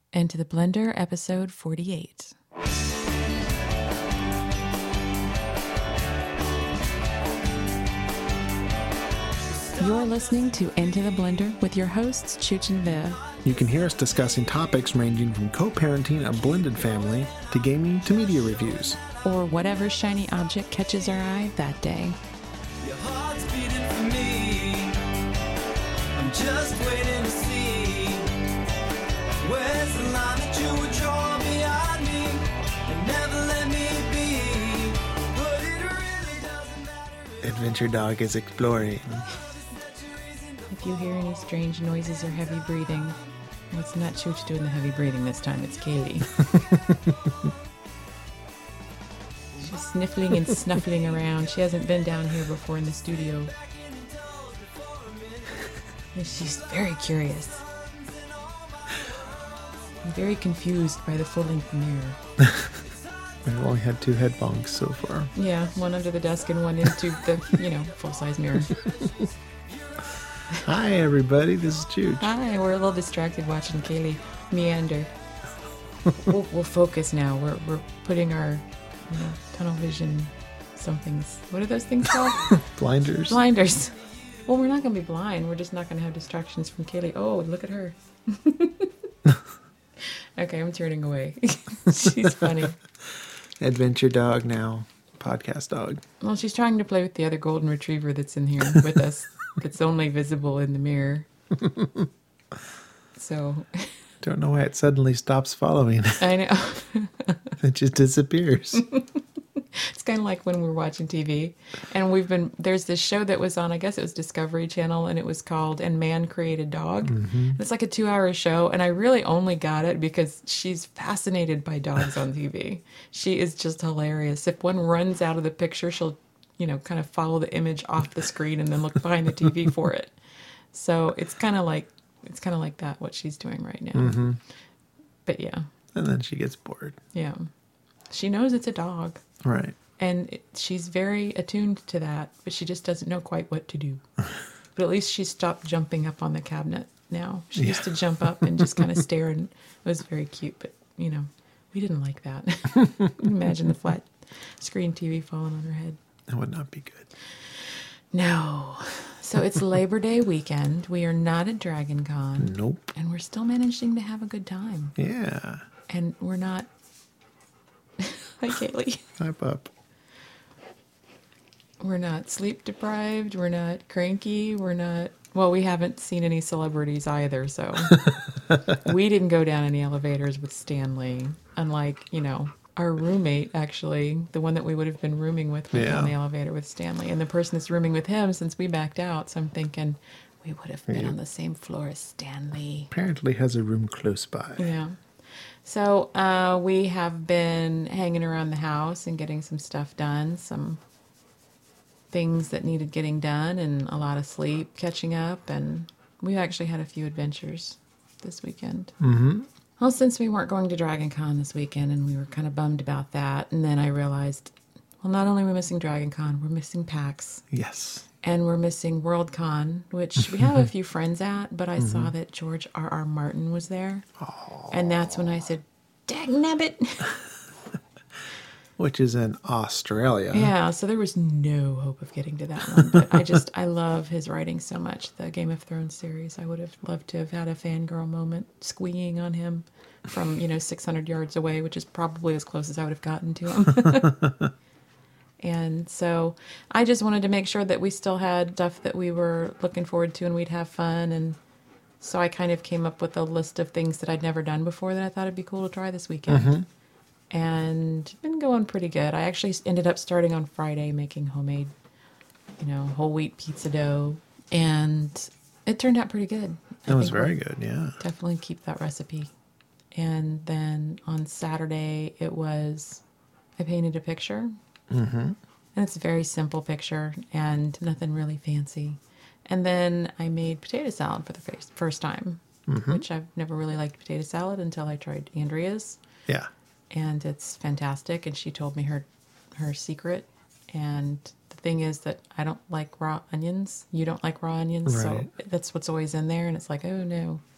Into the Blender, episode 48. You're listening to Into the Blender with your hosts, Chooch and Viv. You can hear us discussing topics ranging from co-parenting a blended family to gaming to media reviews. Or whatever shiny object catches our eye that day. Your heart's beating for me. I'm just waiting to see. Where's the line that you would draw beyond me and never let me be? But it really doesn't matter. Adventure Dog is exploring. If you hear any strange noises or heavy breathing, well, it's not Chooch doing the heavy breathing this time, it's Katie. She's sniffling and snuffling around. She hasn't been down here before in the studio. And she's very curious. I'm very confused by the full-length mirror. We've only had 2 head bonks so far. Yeah, one under the desk and one into the, full-size mirror. Hi, everybody. This is Chooch. Hi, we're a little distracted watching Kaylee meander. We'll focus now. We're putting our tunnel vision somethings. What are those things called? Blinders. Blinders. Well, we're not going to be blind. We're just not going to have distractions from Kaylee. Oh, look at her. Okay, I'm turning away. She's funny. Adventure Dog now. Podcast dog. Well, she's trying to play with the other golden retriever that's in here with us. That's only visible in the mirror. So. Don't know why it suddenly stops following. I know. It just disappears. It's kind of like when we're watching TV and there's this show that was on, I guess it was Discovery Channel, and it was called And Man Created Dog. Mm-hmm. It's like a 2-hour show, and I really only got it because she's fascinated by dogs on TV. She is just hilarious. If one runs out of the picture, she'll, kind of follow the image off the screen and then look behind the TV for it. So it's kind of like that, what she's doing right now. Mm-hmm. But yeah. And then she gets bored. Yeah. She knows it's a dog. Right. And she's very attuned to that, but she just doesn't know quite what to do. But at least she stopped jumping up on the cabinet now. She used to jump up and just kind of stare, and it was very cute. But, we didn't like that. Imagine the flat screen TV falling on her head. That would not be good. No. So it's Labor Day weekend. We are not at Dragon Con. Nope. And we're still managing to have a good time. Yeah. And we're not... Hi, Kaylee. Hi, pup. We're not sleep deprived. We're not cranky. We're not... Well, we haven't seen any celebrities either, so... We didn't go down any elevators with Stanley. Unlike, our roommate, actually, the one that we would have been rooming with, went down the elevator with Stanley. And the person that's rooming with him, since we backed out, so I'm thinking we would have been on the same floor as Stanley. Apparently has a room close by. Yeah. So we have been hanging around the house and getting some stuff done, some things that needed getting done, and a lot of sleep, catching up, and we've actually had a few adventures this weekend. Mm-hmm. Well, since we weren't going to Dragon Con this weekend, and we were kind of bummed about that, and then I realized, well, not only are we missing Dragon Con, we're missing PAX. Yes. And we're missing Worldcon, which we have a few friends at, but I saw that George R.R. Martin was there. Oh. And that's when I said, dagnabbit. Which is in Australia. Yeah, so there was no hope of getting to that one. But I love his writing so much. The Game of Thrones series, I would have loved to have had a fangirl moment squeeing on him from, 600 yards away, which is probably as close as I would have gotten to him. And so I just wanted to make sure that we still had stuff that we were looking forward to and we'd have fun. And so I kind of came up with a list of things that I'd never done before that I thought it'd be cool to try this weekend. Mm-hmm. And been going pretty good. I actually ended up starting on Friday making homemade, whole wheat pizza dough. And it turned out pretty good. It was very good, yeah. Definitely keep that recipe. And then on Saturday, I painted a picture. Mm-hmm. And it's a very simple picture and nothing really fancy. And then I made potato salad for the first time, which I've never really liked potato salad until I tried Andrea's. Yeah. And it's fantastic. And she told me her secret. And the thing is that I don't like raw onions. You don't like raw onions. Right. So that's what's always in there. And it's like, oh no.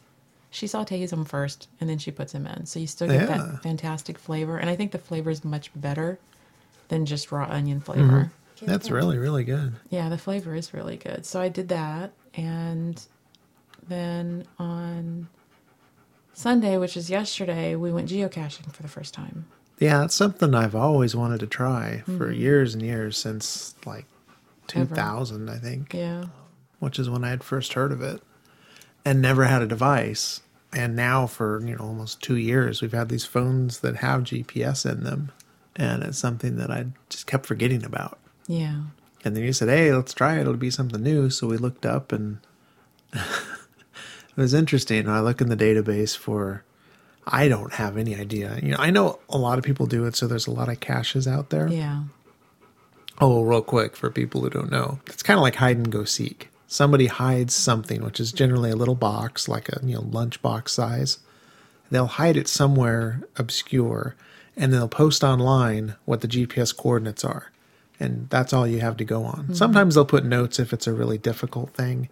She sautés them first, and then she puts them in. So you still get Yeah. that fantastic flavor. And I think the flavor is much better than just raw onion flavor. That's really, really good. Yeah, the flavor is really good. So I did that. And then on Sunday, which is yesterday, we went geocaching for the first time. Yeah, it's something I've always wanted to try for years and years, since like 2000, I think, Yeah. which is when I had first heard of it, and never had a device. And now for, almost 2 years, we've had these phones that have GPS in them. And it's something that I just kept forgetting about. Yeah. And then you said, hey, let's try it. It'll be something new. So we looked up, and it was interesting. I look in the database for, I don't have any idea. I know a lot of people do it, so there's a lot of caches out there. Yeah. Oh, real quick, for people who don't know, it's kind of like hide and go seek. Somebody hides something, which is generally a little box, like a lunch box size. They'll hide it somewhere obscure, and they'll post online what the GPS coordinates are. And that's all you have to go on. Sometimes they'll put notes if it's a really difficult thing.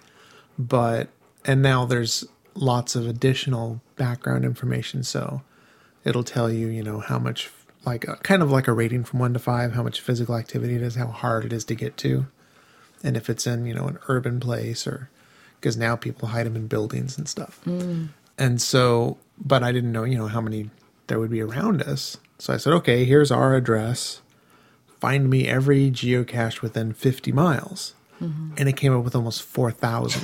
And now there's lots of additional background information. So it'll tell you, how much, kind of like a rating from 1 to 5, how much physical activity it is, how hard it is to get to. And if it's in, an urban place, or because now people hide them in buildings and stuff. And so, but I didn't know, how many there would be around us. So I said, okay, here's our address. Find me every geocache within 50 miles. And it came up with almost 4,000.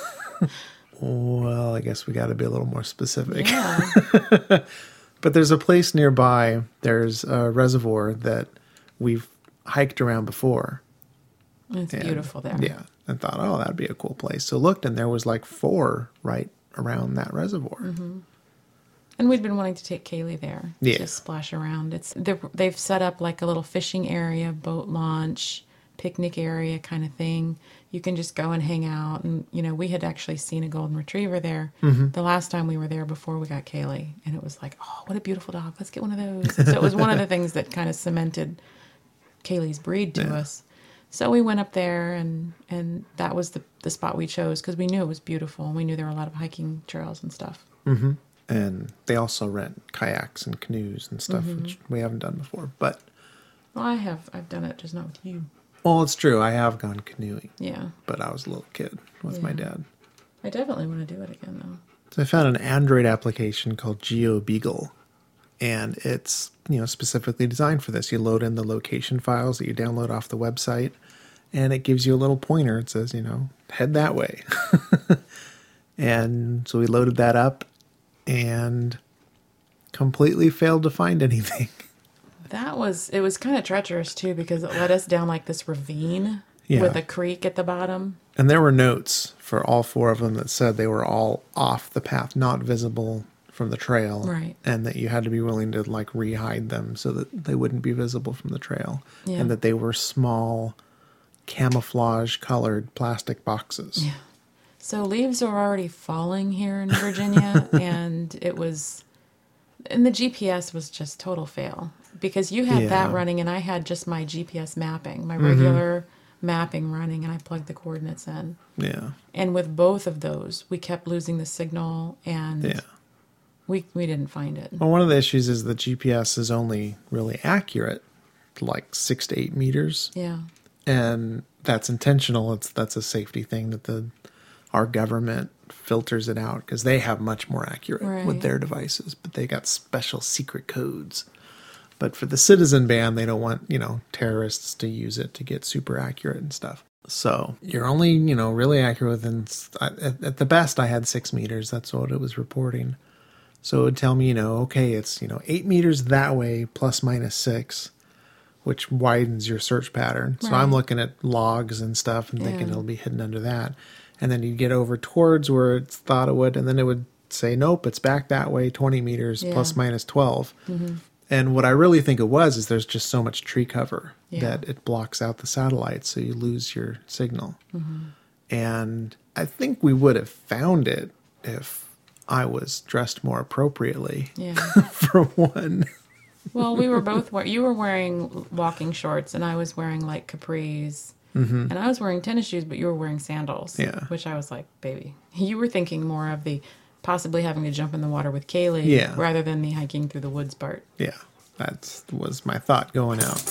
Well, I guess we got to be a little more specific. Yeah. But there's a place nearby. There's a reservoir that we've hiked around before. It's beautiful there. Yeah. I thought, oh, that'd be a cool place. So looked, and there was like 4 right around that reservoir. And we'd been wanting to take Kaylee there Yeah. to splash around. They've set up like a little fishing area, boat launch, picnic area kind of thing. You can just go and hang out. And, we had actually seen a golden retriever there the last time we were there before we got Kaylee. And it was like, oh, what a beautiful dog. Let's get one of those. So it was one of the things that kind of cemented Kaylee's breed to us. So we went up there, and that was the spot we chose because we knew it was beautiful, and we knew there were a lot of hiking trails and stuff. And they also rent kayaks and canoes and stuff, which we haven't done before. But, Well, I've done it, just not with you. well, it's true. I have gone canoeing, Yeah. but I was a little kid with my dad. I definitely want to do it again, though. So I found an Android application called GeoBeagle, and it's, specifically designed for this. You load in the location files that you download off the website, and it gives you a little pointer. It says, head that way. And so we loaded that up and completely failed to find anything. It was kind of treacherous, too, because it led us down like this ravine Yeah. with a creek at the bottom. And there were notes for all 4 of them that said they were all off the path, not visible from the trail. Right. And that you had to be willing to re-hide them so that they wouldn't be visible from the trail. Yeah. And that they were small, camouflage colored plastic boxes. Yeah. So leaves are already falling here in Virginia, and the GPS was just total fail because you had that Yeah. running, and I had just my GPS mapping, my regular mapping running, and I plugged the coordinates in. Yeah. And with both of those, we kept losing the signal, and Yeah. we didn't find it. Well, one of the issues is the GPS is only really accurate, like 6 to 8 meters. Yeah. And that's intentional. That's a safety thing that our government filters it out because they have much more accurate with Right. their devices, but they got special secret codes. But for the citizen band, they don't want, terrorists to use it to get super accurate and stuff. So you're only, really accurate within, at the best, I had 6 meters. That's what it was reporting. So it would tell me, okay, it's, 8 meters that way plus minus 6, which widens your search pattern. So I'm Right. looking at logs and stuff and thinking Yeah. it'll be hidden under that. And then you get over towards where it's thought it would, and then it would say, nope, it's back that way, 20 meters plus minus 12. And what I really think it was is there's just so much tree cover that it blocks out the satellites, so you lose your signal. And I think we would have found it if I was dressed more appropriately, Yeah. for one. Well, we were both you were wearing walking shorts, and I was wearing like capris. And I was wearing tennis shoes, but you were wearing sandals. Yeah. Which I was like, baby, you were thinking more of the possibly having to jump in the water with Kaylee Yeah. rather than the hiking through the woods part. Yeah, that was my thought going out.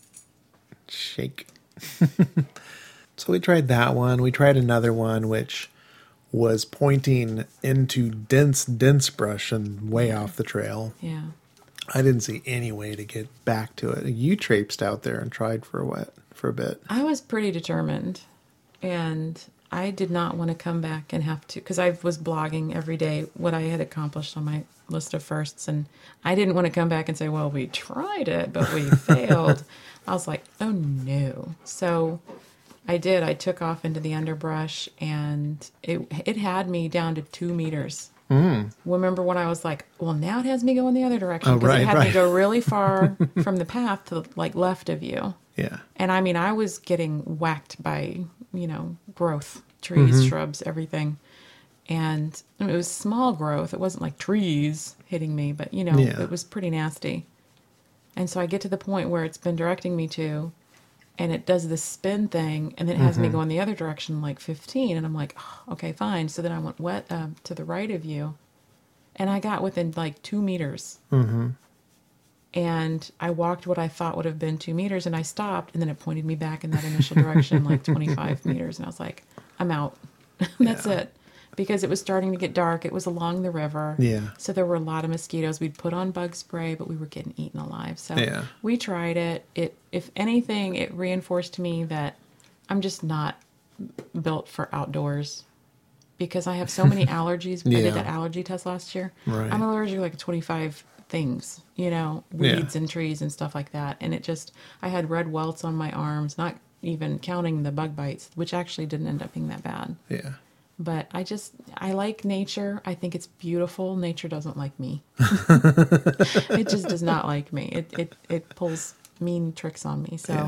Shake. So we tried that one. We tried another one, which was pointing into dense brush and way off the trail. Yeah. I didn't see any way to get back to it. You traipsed out there and tried for a bit. I was pretty determined, and I did not want to come back and have to, because I was blogging every day what I had accomplished on my list of firsts, and I didn't want to come back and say, well, we tried it, but we failed. I was like, oh no. So I did. I took off into the underbrush, and it had me down to 2 meters. Remember when I was like, well, now it has me going the other direction, because it had me go really far from the path to like left of you. Yeah. And I mean, I was getting whacked by, growth, trees, shrubs, everything. And it was small growth. It wasn't like trees hitting me, but, it was pretty nasty. And so I get to the point where it's been directing me to, and it does this spin thing, and then it has me going the other direction, like 15. And I'm like, oh, okay, fine. So then I went to the right of you, and I got within like 2 meters. Mm-hmm. And I walked what I thought would have been 2 meters, and I stopped, and then it pointed me back in that initial direction, like 25 meters. And I was like, I'm out. That's it. Because it was starting to get dark. It was along the river. Yeah. So there were a lot of mosquitoes. We'd put on bug spray, but we were getting eaten alive. So we tried it. If anything, it reinforced to me that I'm just not built for outdoors, because I have so many allergies. I did that allergy test last year. Right. I'm allergic to like 25 things, weeds and trees and stuff like that. And I had red welts on my arms, not even counting the bug bites, which actually didn't end up being that bad. Yeah. But I like nature. I think it's beautiful. Nature doesn't like me. It just does not like me. It pulls mean tricks on me. So,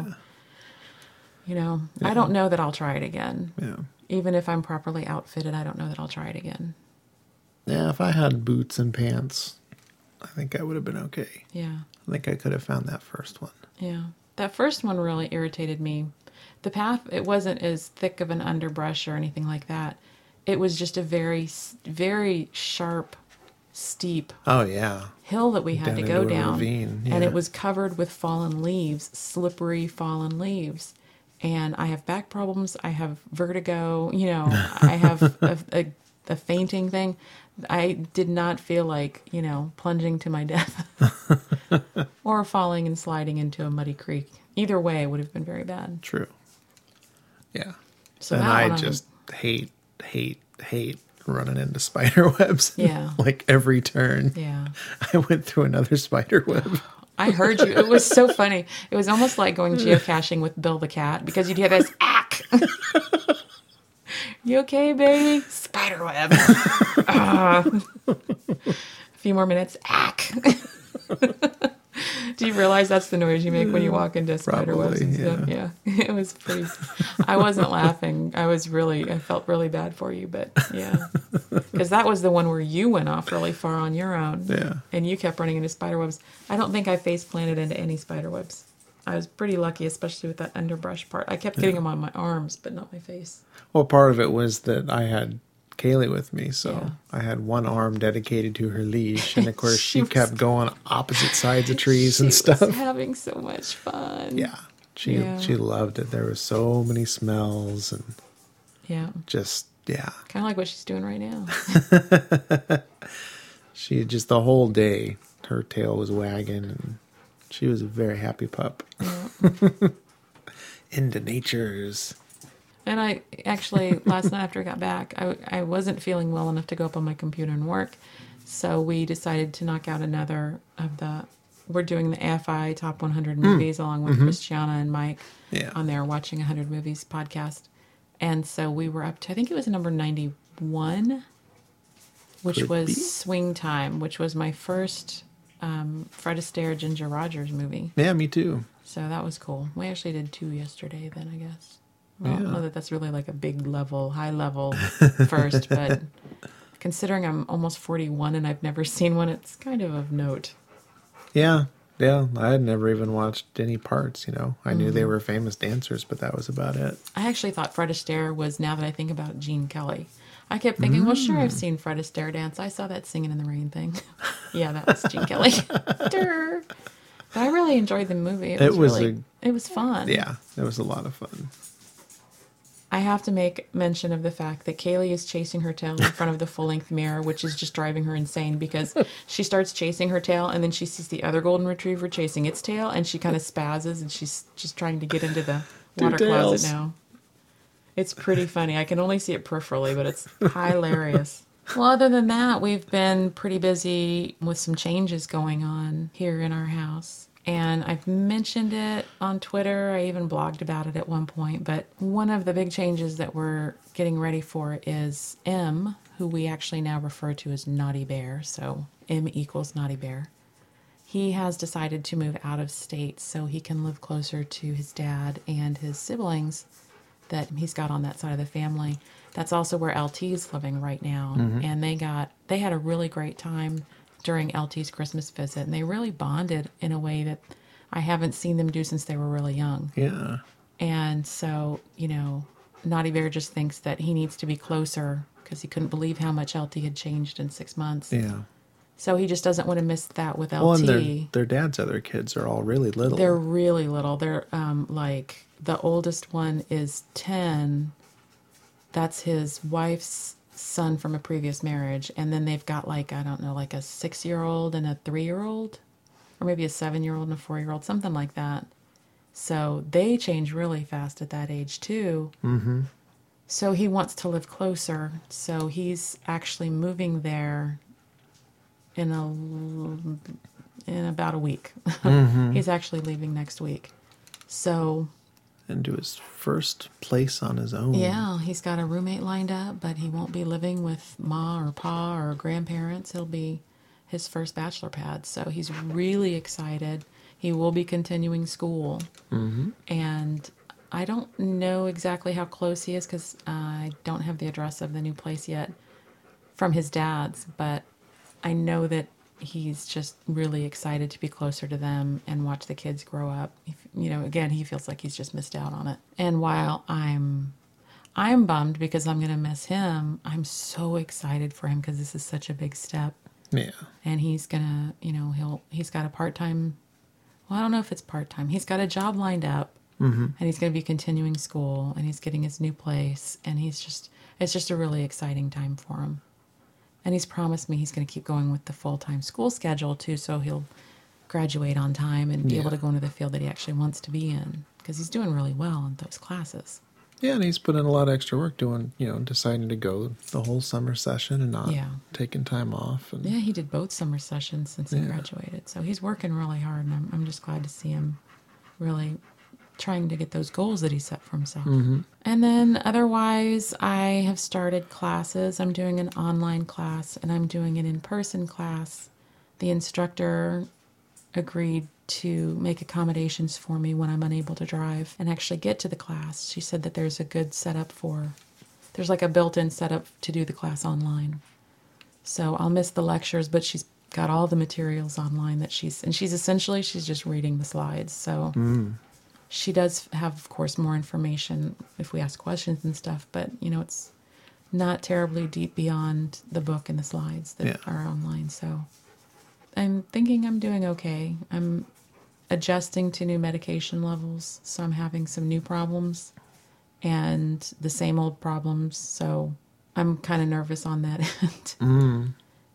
I don't know that I'll try it again. Yeah. Even if I'm properly outfitted, I don't know that I'll try it again. Yeah, if I had boots and pants, I think I would have been okay. Yeah. I think I could have found that first one. Yeah. That first one really irritated me. The path, it wasn't as thick of an underbrush or anything like that. It was just a very, very sharp, steep hill that we had to go down. Ravine, And it was covered with fallen leaves, slippery fallen leaves. And I have back problems. I have vertigo. I have a fainting thing. I did not feel like, plunging to my death or falling and sliding into a muddy creek. Either way would have been very bad. True. Yeah. So and that I just hate running into spider webs. Yeah. Like every turn. Yeah. I went through another spider web. I heard you. It was so funny. It was almost like going geocaching with Bill the cat, because you'd hear this ack. You okay, baby? Spider web. A few more minutes. Ack. Do you realize that's the noise you make when you walk into spider webs and stuff? Yeah. It was pretty. I wasn't laughing. I felt really bad for you, but yeah. Because that was the one where you went off really far on your own. Yeah. And you kept running into spider webs. I don't think I face planted into any spider webs. I was pretty lucky, especially with that underbrush part. I kept getting them on my arms, but not my face. Well, part of it was that I had Kaylee with me, so I had one arm dedicated to her leash, and of course she kept going opposite sides of trees and stuff. She was having so much fun. Yeah, she loved it. There were so many smells and just kind of like what she's doing right now. She just the whole day, her tail was wagging, and she was a very happy pup. Yeah. Into natures. And I actually, last night after I got back, I wasn't feeling well enough to go up on my computer and work. So we decided to knock out another of we're doing the AFI Top 100 Movies along with Christiana and Mike on their Watching 100 Movies podcast. And so we were up to, I think it was number 91, which was Swing Time, which was my first Fred Astaire, Ginger Rogers movie. Yeah, me too. So that was cool. We actually did 2 yesterday then, I guess. Well, I don't know that that's really like a high level first, but considering I'm almost 41 and I've never seen one, it's kind of note. Yeah. I had never even watched any parts, I knew they were famous dancers, but that was about it. I actually thought Fred Astaire was, now that I think about it, Gene Kelly. I kept thinking, well, sure, I've seen Fred Astaire dance. I saw that Singing in the Rain thing. Yeah, that was Gene Kelly. Durr. But I really enjoyed the movie. It was fun. Yeah, it was a lot of fun. I have to make mention of the fact that Kaylee is chasing her tail in front of the full-length mirror, which is just driving her insane because she starts chasing her tail and then she sees the other golden retriever chasing its tail and she kind of spazzes and she's just trying to get into the water closet now. It's pretty funny. I can only see it peripherally, but it's hilarious. Well, other than that, we've been pretty busy with some changes going on here in our house. And I've mentioned it on Twitter. I even blogged about it at one point. But one of the big changes that we're getting ready for is M, who we actually now refer to as Naughty Bear. So M equals Naughty Bear. He has decided to move out of state so he can live closer to his dad and his siblings that he's got on that side of the family. That's also where LT is living right now. Mm-hmm. And they had a really great time during LT's Christmas visit, and they really bonded in a way that I haven't seen them do since they were really young. Yeah. And so, Naughty Bear just thinks that he needs to be closer because he couldn't believe how much LT had changed in 6 months. Yeah. So he just doesn't want to miss that with LT. Well, and their dad's other kids are all really little. They're really little. They're like the oldest one is 10. That's his wife's son from a previous marriage, and then they've got like a 6-year-old and a 3-year-old, or maybe a 7-year-old and a 4-year-old, something like that. So they change really fast at that age too. Mm-hmm. So he wants to live closer, so he's actually moving there in about a week. Mm-hmm. He's actually leaving next week. So into his first place on his own. Yeah, he's got a roommate lined up, but he won't be living with ma or pa or grandparents. He'll be his first bachelor pad. So he's really excited. He will be continuing school. Mm-hmm. And I don't know exactly how close he is because I don't have the address of the new place yet from his dad's, but I know that he's just really excited to be closer to them and watch the kids grow up. Again, he feels like he's just missed out on it. And while I'm bummed because I'm going to miss him, I'm so excited for him because this is such a big step. Yeah. And he's going to, he's got a part-time, well, I don't know if it's part-time. He's got a job lined up, mm-hmm. and he's going to be continuing school, and he's getting his new place, and it's just a really exciting time for him. And he's promised me he's going to keep going with the full-time school schedule, too, so he'll graduate on time and be able to go into the field that he actually wants to be in, because he's doing really well in those classes. Yeah, and he's put in a lot of extra work doing, deciding to go the whole summer session and not taking time off. And yeah, he did both summer sessions since he graduated. So he's working really hard, and I'm just glad to see him really trying to get those goals that he set for himself. Mm-hmm. And then otherwise, I have started classes. I'm doing an online class, and I'm doing an in-person class. The instructor agreed to make accommodations for me when I'm unable to drive and actually get to the class. She said that there's a good setup there's like a built-in setup to do the class online. So I'll miss the lectures, but she's got all the materials online that she's just reading the slides. So she does have, of course, more information if we ask questions and stuff, but, it's not terribly deep beyond the book and the slides that are online. So I'm thinking I'm doing okay. I'm adjusting to new medication levels, so I'm having some new problems and the same old problems, so I'm kind of nervous on that end.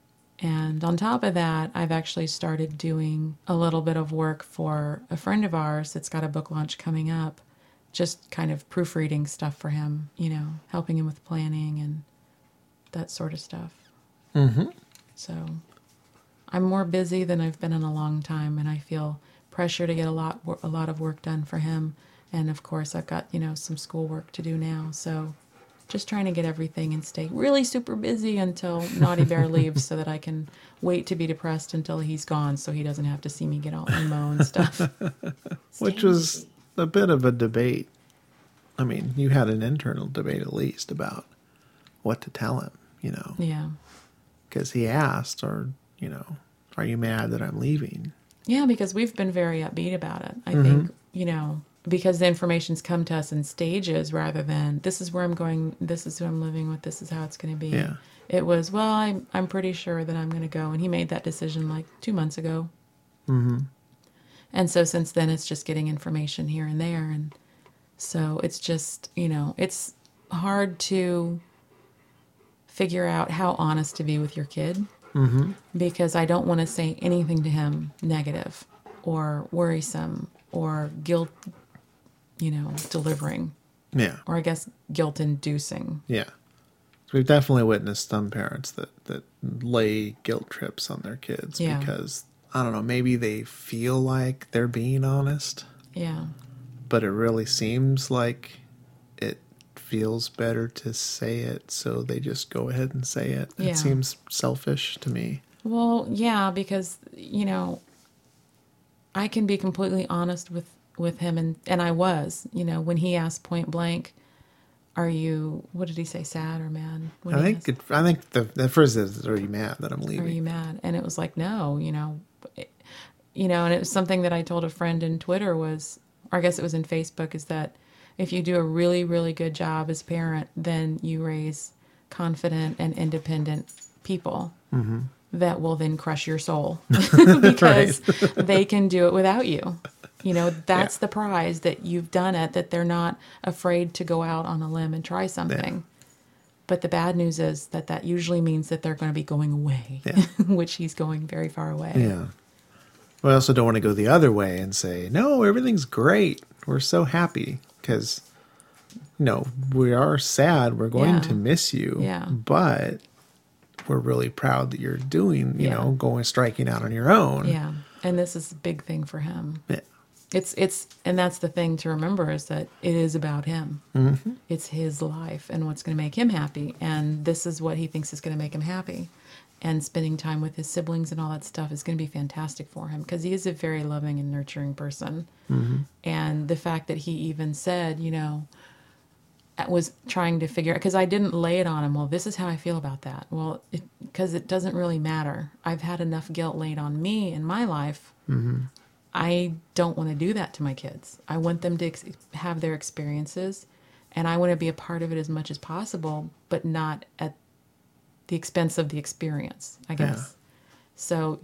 And on top of that, I've actually started doing a little bit of work for a friend of ours that's got a book launch coming up, just kind of proofreading stuff for him, helping him with planning and that sort of stuff. Mm-hmm. So I'm more busy than I've been in a long time, and I feel pressure to get a lot of work done for him. And of course, I've got, some school work to do now. So just trying to get everything and stay really super busy until Naughty Bear leaves so that I can wait to be depressed until he's gone so he doesn't have to see me get all emo and stuff. Which was a bit of a debate. I mean, you had an internal debate at least about what to tell him, Yeah. Because he asked, are you mad that I'm leaving? Yeah, because we've been very upbeat about it. I think, because the information's come to us in stages rather than this is where I'm going, this is who I'm living with, this is how it's going to be. Yeah. It was, well, I'm pretty sure that I'm going to go. And he made that decision like 2 months ago. Mm-hmm. And so since then, it's just getting information here and there. And so it's just, it's hard to figure out how honest to be with your kid. Mm-hmm. Because I don't want to say anything to him negative or worrisome or guilt, delivering. Yeah. Or I guess guilt inducing. Yeah. So we've definitely witnessed some parents that lay guilt trips on their kids because, I don't know, maybe they feel like they're being honest. Yeah. But it really seems like it feels better to say it, so they just go ahead and say it. Yeah. It seems selfish to me. Well, yeah, because, I can be completely honest with him, and I was, when he asked point blank, are you, what did he say, sad or mad? When I he think asked, the first is, are you mad that I'm leaving? are you mad? And it was like, no, and it was something that I told a friend in Twitter was, or I guess it was in Facebook, is that if you do a really, really good job as a parent, then you raise confident and independent people that will then crush your soul because they can do it without you. That's the prize, that you've done it, that they're not afraid to go out on a limb and try something. Yeah. But the bad news is that usually means that they're going to be going away, which he's going very far away. Yeah. Well, I also don't want to go the other way and say, no, everything's great. We're so happy because, we are sad. We're going to miss you. Yeah. But we're really proud that you're doing, striking out on your own. Yeah. And this is a big thing for him. Yeah. And that's the thing to remember, is that it is about him. Mm-hmm. It's his life and what's going to make him happy. And this is what he thinks is going to make him happy. And spending time with his siblings and all that stuff is going to be fantastic for him, because he is a very loving and nurturing person. Mm-hmm. And the fact that he even said, was trying to figure out, because I didn't lay it on him, well, this is how I feel about that. Well, because it doesn't really matter. I've had enough guilt laid on me in my life. Mm-hmm. I don't want to do that to my kids. I want them to have their experiences, and I want to be a part of it as much as possible, but not at the expense of the experience, I guess. Yeah. So,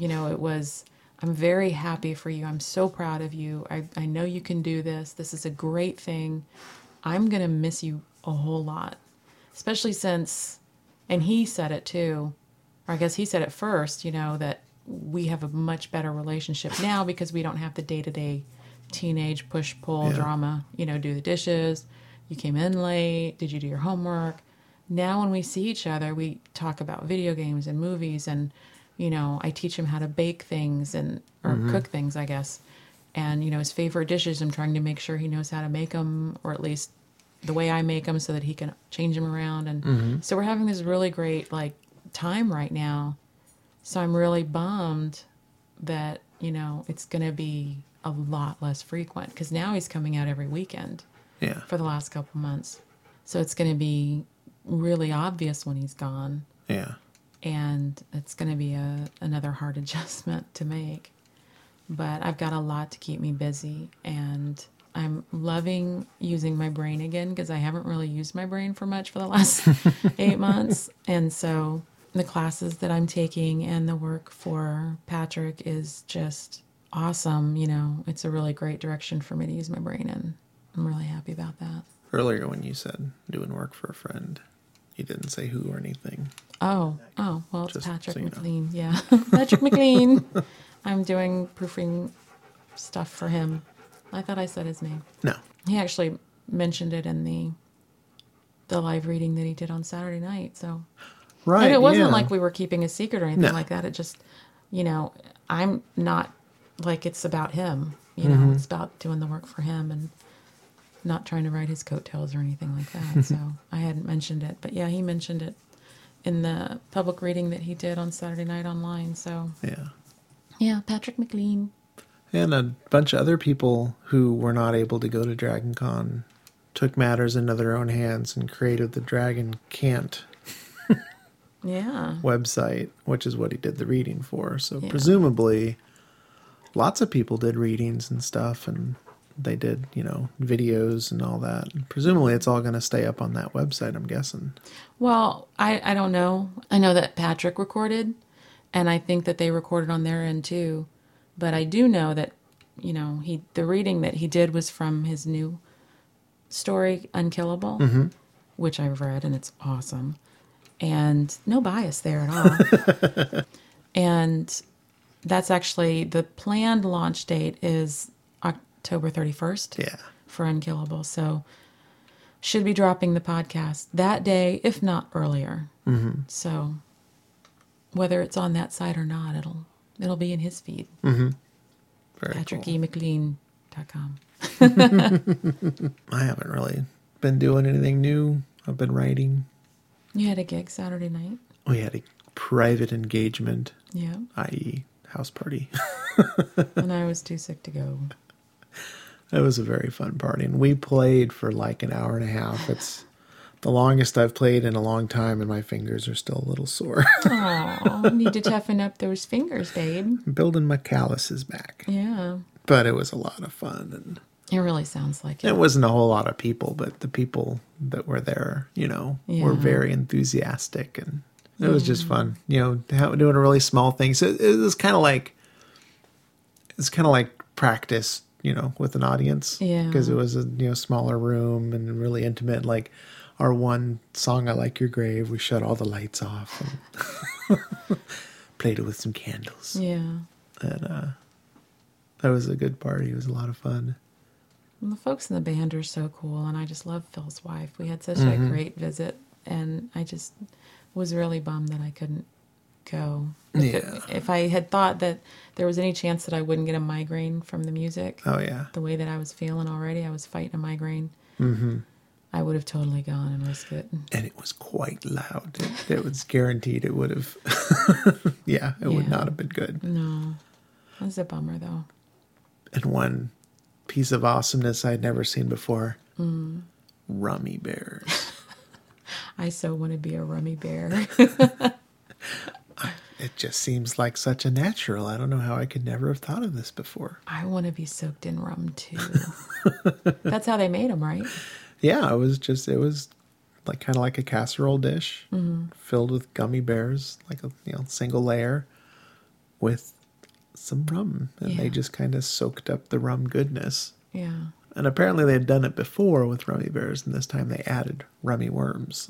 I'm very happy for you. I'm so proud of you. I know you can do this. This is a great thing. I'm going to miss you a whole lot, especially since, and he said it too, or I guess he said it first, that we have a much better relationship now because we don't have the day-to-day teenage push-pull drama, do the dishes, you came in late, did you do your homework? Now when we see each other, we talk about video games and movies, and, I teach him how to bake things or cook things, I guess. And, his favorite dishes, I'm trying to make sure he knows how to make them, or at least the way I make them, so that he can change them around. And so we're having this really great, time right now. So I'm really bummed that, it's going to be a lot less frequent, because now he's coming out every weekend for the last couple months. So it's going to be really obvious when he's gone. Yeah. And it's going to be another hard adjustment to make. But I've got a lot to keep me busy, and I'm loving using my brain again, because I haven't really used my brain for much for the last 8 months. And so the classes that I'm taking and the work for Patrick is just awesome. It's a really great direction for me to use my brain in. I'm really happy about that. Earlier when you said doing work for a friend, you didn't say who or anything. Oh, well, it's Just Patrick so you know. McLean. Yeah, Patrick McLean. I'm doing proofing stuff for him. I thought I said his name. No. He actually mentioned it in the live reading that he did on Saturday night. So, Right. and it wasn't like we were keeping a secret or anything No. like that. It just, I'm not like it's about him. It's about doing the work for him and not trying to ride his coattails or anything like that. So I hadn't mentioned it, but yeah, he mentioned it in the public reading that he did on Saturday night online. So yeah, Patrick McLean. And a bunch of other people who were not able to go to Dragon Con took matters into their own hands and created the Dragon Can't website, which is what he did the reading for. So presumably lots of people did readings and stuff, and they did, videos and all that. Presumably it's all going to stay up on that website, I'm guessing. Well, I don't know. I know that Patrick recorded, and I think that they recorded on their end too. But I do know that, the reading that he did was from his new story, Unkillable, which I've read, and it's awesome. And no bias there at all. And that's actually, the planned launch date is October 31st. Yeah. For Unkillable. So should be dropping the podcast that day, if not earlier. Mm-hmm. So whether it's on that site or not, it'll be in his feed. Mm-hmm. Very PatrickEMcLean.com. I haven't really been doing anything new. I've been writing. You had a gig Saturday night? We had a private engagement, Yeah. i.e. house party. And I was too sick to go. It was a very fun party, and we played for like an hour and a half. It's the longest I've played in a long time, and my fingers are still a little sore. Aw, need to toughen up those fingers, babe. Building my calluses back. Yeah. But it was a lot of fun, and It really sounds like it. it wasn't a whole lot of people, but the people that were there, were Yeah. very enthusiastic, and it was just fun. Doing a really small thing. So it was kind of like practice, with an audience. Yeah. Because it was a smaller room and really intimate. Like our one song, "I Like Your Grave," we shut all the lights off and played it with some candles. Yeah. And that was a good party. It was a lot of fun. And the folks in the band are so cool, and I just love Phil's wife. We had such a great visit, and I just was really bummed that I couldn't go. If I had thought that there was any chance that I wouldn't get a migraine from the music, Oh, yeah. the way that I was feeling already, I was fighting a migraine. Mm-hmm. I would have totally gone and risked it. And it was quite loud. It was guaranteed it would have. It would Yeah. not have been good. No, it was a bummer though. And one piece of awesomeness I'd never seen before: rummy bears. I so want to be a rummy bear. It just seems like such a natural. I don't know how I could never have thought of this before. I want to be soaked in rum too. That's how they made them, right? Yeah, it was like kind of like a casserole dish filled with gummy bears, like a single layer with some rum, and Yeah. they just kind of soaked up the rum goodness. Yeah. And apparently they had done it before with rummy bears, and this time they added rummy worms.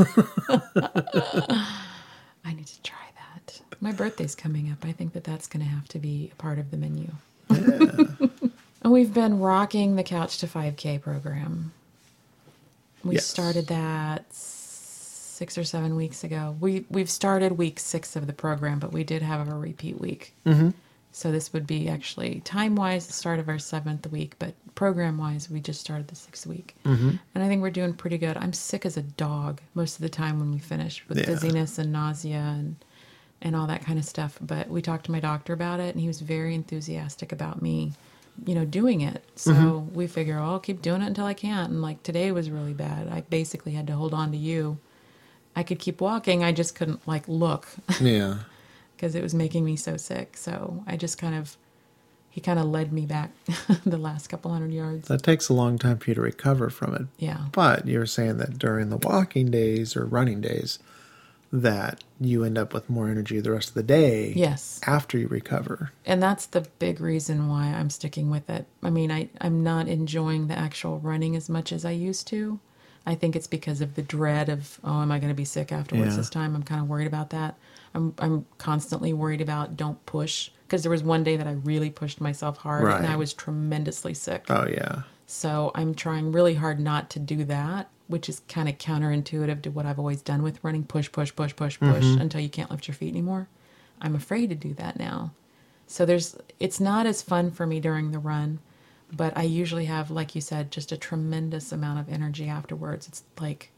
I need to try that. My birthday's coming up. I think that's going to have to be a part of the menu. Yeah. And we've been rocking the Couch to 5K program. We Yes. started that 6 or 7 weeks ago. We've started week 6 of the program, but we did have a repeat week. Mm-hmm. So this would be actually time-wise the start of our 7th week, but program-wise we just started the 6th week. Mm-hmm. And I think we're doing pretty good. I'm sick as a dog most of the time when we finish with Yeah. dizziness and nausea and all that kind of stuff. But we talked to my doctor about it, and he was very enthusiastic about me, doing it. So we figure, I'll keep doing it until I can't. And like today was really bad. I basically had to hold on to you. I could keep walking. I just couldn't look Yeah. because it was making me so sick. So I just he kind of led me back the last couple hundred yards. That takes a long time for you to recover from it. Yeah. But you were saying that during the walking days or running days, that you end up with more energy the rest of the day. Yes. After you recover. And that's the big reason why I'm sticking with it. I mean, I'm not enjoying the actual running as much as I used to. I think it's because of the dread of, am I going to be sick afterwards Yeah. this time? I'm kind of worried about that. I'm constantly worried about don't push. Because there was one day that I really pushed myself hard and Right. I was tremendously sick. Oh, yeah. So I'm trying really hard not to do that, which is kind of counterintuitive to what I've always done with running. Push until you can't lift your feet anymore. I'm afraid to do that now. So it's not as fun for me during the run, but I usually have, like you said, just a tremendous amount of energy afterwards. It's like,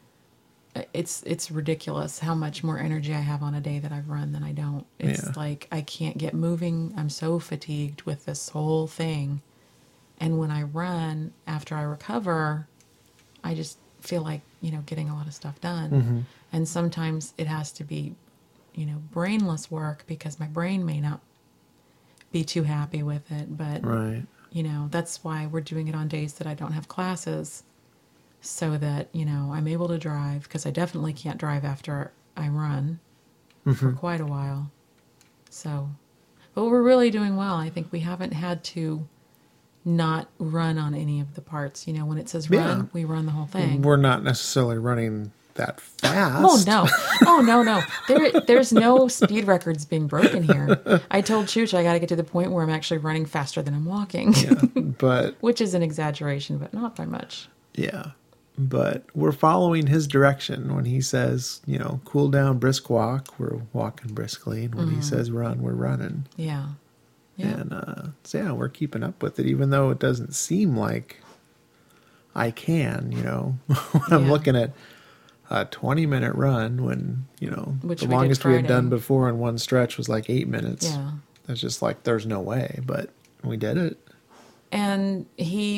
it's ridiculous how much more energy I have on a day that I've run than I don't. It's Yeah. like I can't get moving. I'm so fatigued with this whole thing. And when I run, after I recover, I just feel like, getting a lot of stuff done. Mm-hmm. And sometimes it has to be, brainless work because my brain may not be too happy with it. But, Right. That's why we're doing it on days that I don't have classes, so that, I'm able to drive, because I definitely can't drive after I run for quite a while. So, but we're really doing well. I think we haven't had to not run on any of the parts. When it says run, Yeah. we run the whole thing. We're not necessarily running that fast. Oh no! Oh no! There's no speed records being broken here. I told Chooch I got to get to the point where I'm actually running faster than I'm walking, But which is an exaggeration, but not by much. yeah, but we're following his direction. When he says, cool down, brisk walk, we're walking briskly, and when he says run, we're running. Yeah. Yeah. And so yeah, we're keeping up with it, even though it doesn't seem like I can. When I'm Yeah. looking at a 20-minute run, when Which the we did longest we had done Friday. before in one stretch was like 8 minutes. Yeah. It's just like there's no way, but we did it. And he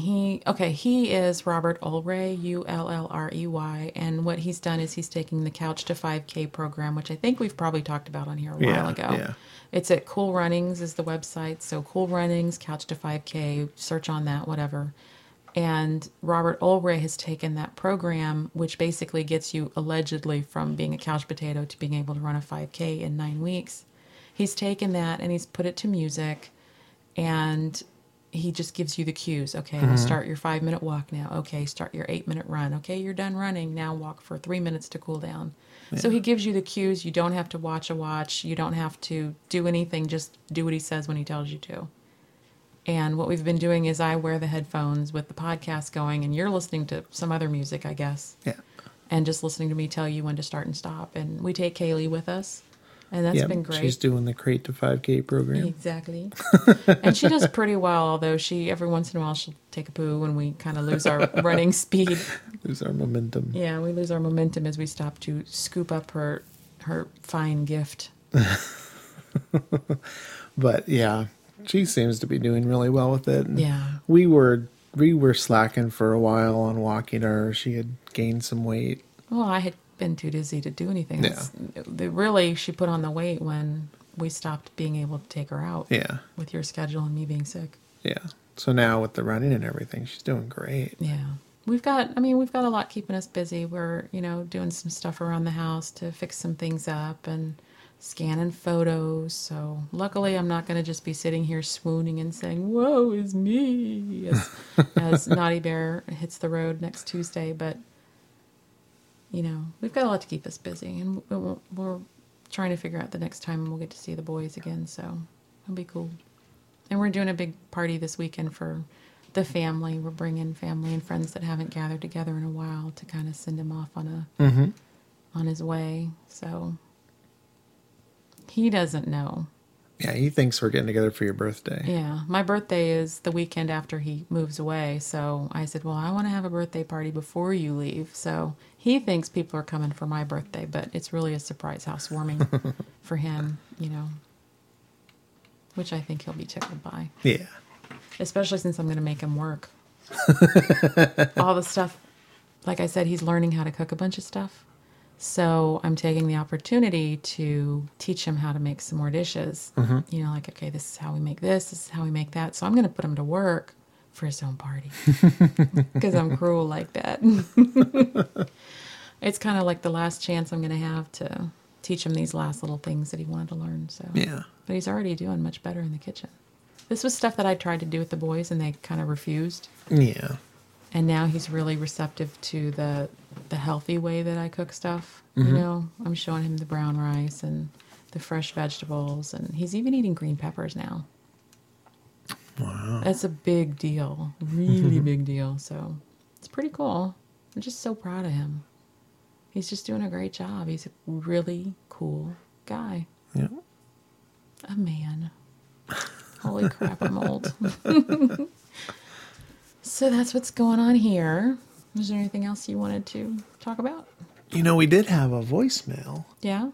is Robert Ulrey, Ullrey, and what he's done is he's taking the Couch to 5K program, which I think we've probably talked about on here a while ago. Yeah. It's at Cool Runnings is the website, so Cool Runnings, Couch to 5K, search on that, whatever. And Robert Ulrey has taken that program, which basically gets you allegedly from being a couch potato to being able to run a 5K in 9 weeks. He's taken that and he's put it to music, and he just gives you the cues. Okay, we'll start your 5-minute walk now. Okay, start your 8-minute run. Okay, you're done running. Now walk for 3 minutes to cool down. Yeah. So he gives you the cues. You don't have to watch a watch. You don't have to do anything. Just do what he says when he tells you to. And what we've been doing is I wear the headphones with the podcast going, and you're listening to some other music, I guess. Yeah. And just listening to me tell you when to start and stop. And we take Kaylee with us. And that's been great. She's doing the Crate to 5K program. Exactly. And she does pretty well, although every once in a while she'll take a poo and we kind of lose our running speed. Lose our momentum. Yeah, we lose our momentum as we stop to scoop up her fine gift. But yeah, she seems to be doing really well with it. And Yeah. We were slacking for a while on walking her. She had gained some weight. Well, I had been too dizzy to do anything. Yeah. Really, she put on the weight when we stopped being able to take her out. Yeah. With your schedule and me being sick. Yeah. So now with the running and everything, she's doing great. Yeah. We've got a lot keeping us busy. We're, doing some stuff around the house to fix some things up and scanning photos. So luckily I'm not going to just be sitting here swooning and saying, "Woe is me," as Naughty Bear hits the road next Tuesday. But, we've got a lot to keep us busy, and we're trying to figure out the next time we'll get to see the boys again. So it'll be cool. And we're doing a big party this weekend for the family. We're bringing family and friends that haven't gathered together in a while to kind of send him off on his way. So he doesn't know. Yeah, he thinks we're getting together for your birthday. Yeah, my birthday is the weekend after he moves away. So I said, well, I want to have a birthday party before you leave. So he thinks people are coming for my birthday, but it's really a surprise housewarming for him, which I think he'll be tickled by. Yeah. Especially since I'm going to make him work. All the stuff, like I said, he's learning how to cook a bunch of stuff. So I'm taking the opportunity to teach him how to make some more dishes. Okay, this is how we make this is how we make that. So I'm going to put him to work for his own party. Because I'm cruel like that. It's kind of like the last chance I'm going to have to teach him these last little things that he wanted to learn. So Yeah. But he's already doing much better in the kitchen. This was stuff that I tried to do with the boys, and they kind of refused. Yeah. And now he's really receptive to the healthy way that I cook stuff. I'm showing him the brown rice and the fresh vegetables, and he's even eating green peppers now. Wow. That's a big deal, really big deal. So it's pretty cool. I'm just so proud of him. He's just doing a great job. He's a really cool guy. Yeah. A man. Holy crap, I'm old. So that's what's going on here. Is there anything else you wanted to talk about? We did have a voicemail. Yeah?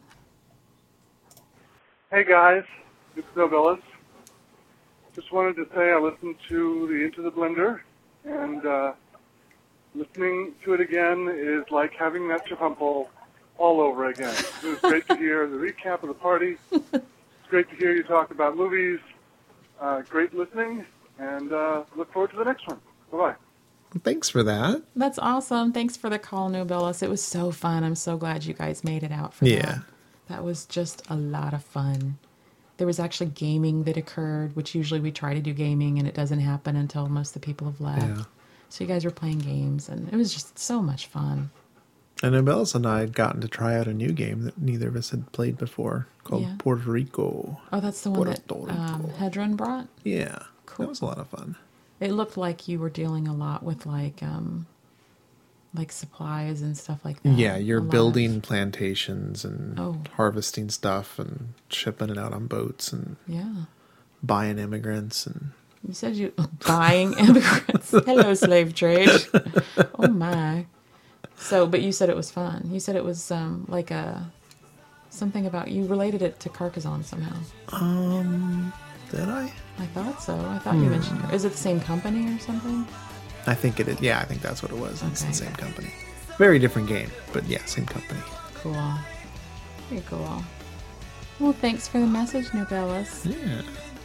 Hey guys, it's Bill Billis. Just wanted to say I listened to the Into the Blender, and listening to it again is like having that Chipumple all over again. It was great to hear the recap of the party. It's great to hear you talk about movies. Great listening, and look forward to the next one. Bye-bye. Thanks for that. That's awesome. Thanks for the call, Nobellis. It was so fun. I'm so glad you guys made it out for Yeah. that. That was just a lot of fun. There was actually gaming that occurred, which usually we try to do gaming and it doesn't happen until most of the people have left. Yeah. So you guys were playing games and it was just so much fun. And Abel's and I had gotten to try out a new game that neither of us had played before called Yeah. Puerto Rico. Oh, that's the one that Puerto Rico. Hedron brought? Yeah. Cool. That was a lot of fun. It looked like you were dealing a lot with like supplies and stuff like that. Yeah, you're A lot building of- plantations and Oh. harvesting stuff and shipping it out on boats and Yeah. buying immigrants and You said you buying immigrants. Hello, slave trade. Oh my. So, but you said it was fun. You said it was like something about you related it to Carcassonne somehow. did I? I thought so. I thought you mentioned it. Is it the same company or something? I think it is. Yeah, I think that's what it was. It's Okay. the same company. Very different game, but yeah, same company. Cool. Very cool. Well, thanks for the message, Nobellis. Yeah.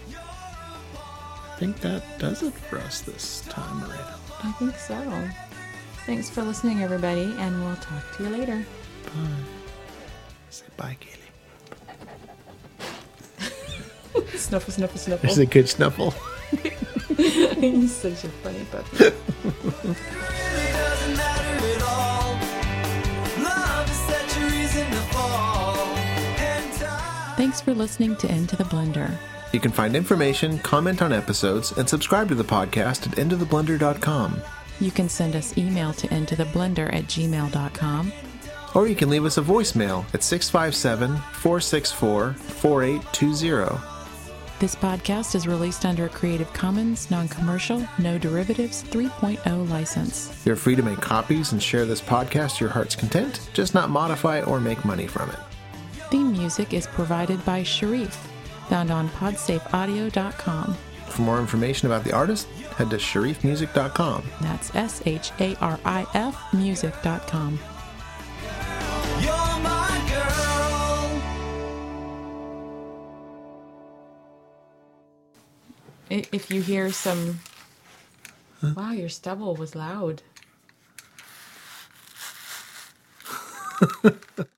I think that does it for us this time around. I think so. Thanks for listening, everybody, and we'll talk to you later. Bye. Say bye, Kaylee. Snuffle, snuffle, snuffle. There's a good snuffle. He's such a funny puppy. It doesn't matter at all. Love is such a reason to fall. And time. Thanks for listening to Into the Blender. You can find information, comment on episodes, and subscribe to the podcast at intotheblender.com. You can send us email to intotheblender@gmail.com. Or you can leave us a voicemail at 657-464-4820. This podcast is released under a Creative Commons, non-commercial, no derivatives 3.0 license. You're free to make copies and share this podcast to your heart's content, just not modify or make money from it. Theme music is provided by Sharif, found on podsafeaudio.com. For more information about the artist, head to sharifmusic.com. That's SHARIF music.com. You're my girl. If you hear some... Wow, your stubble was loud.